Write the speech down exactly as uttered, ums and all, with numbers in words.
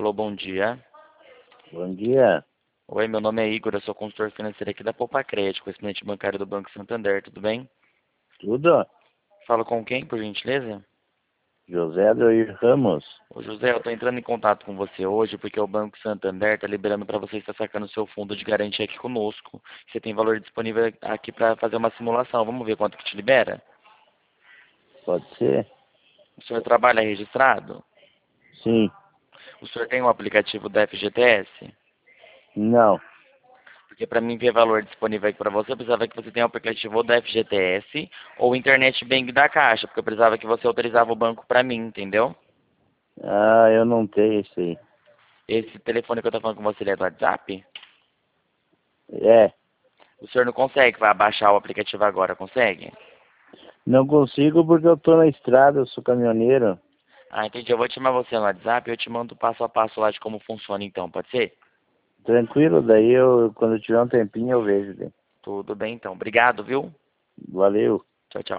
Alô, bom dia. Bom dia. Oi, meu nome é Igor, eu sou consultor financeiro aqui da Poupa Crédito, correspondente bancário do Banco Santander, tudo bem? Tudo? Falo com quem, por gentileza? José Adoir Ramos. Ô José, eu estou entrando em contato com você hoje porque o Banco Santander está liberando para você estar sacando o seu fundo de garantia aqui conosco. Você tem valor disponível aqui para fazer uma simulação. Vamos ver quanto que te libera? Pode ser? O senhor trabalha registrado? Sim. O senhor tem um aplicativo da F G T S? Não. Porque para mim ver valor disponível aqui para você, eu precisava que você tenha o aplicativo ou da F G T S ou Internet Bank da Caixa, porque eu precisava que você autorizava o banco para mim, entendeu? Ah, eu não tenho isso aí. Esse telefone que eu estou falando com você ele é do WhatsApp? É. O senhor não consegue, vai baixar o aplicativo agora, consegue? Não consigo porque eu tô na estrada, eu sou caminhoneiro. Ah, entendi. Eu vou te chamar você no WhatsApp e eu te mando passo a passo lá de como funciona então, pode ser? Tranquilo, daí eu, quando eu tiver um tempinho, eu vejo. Daí. Tudo bem então. Obrigado, viu? Valeu.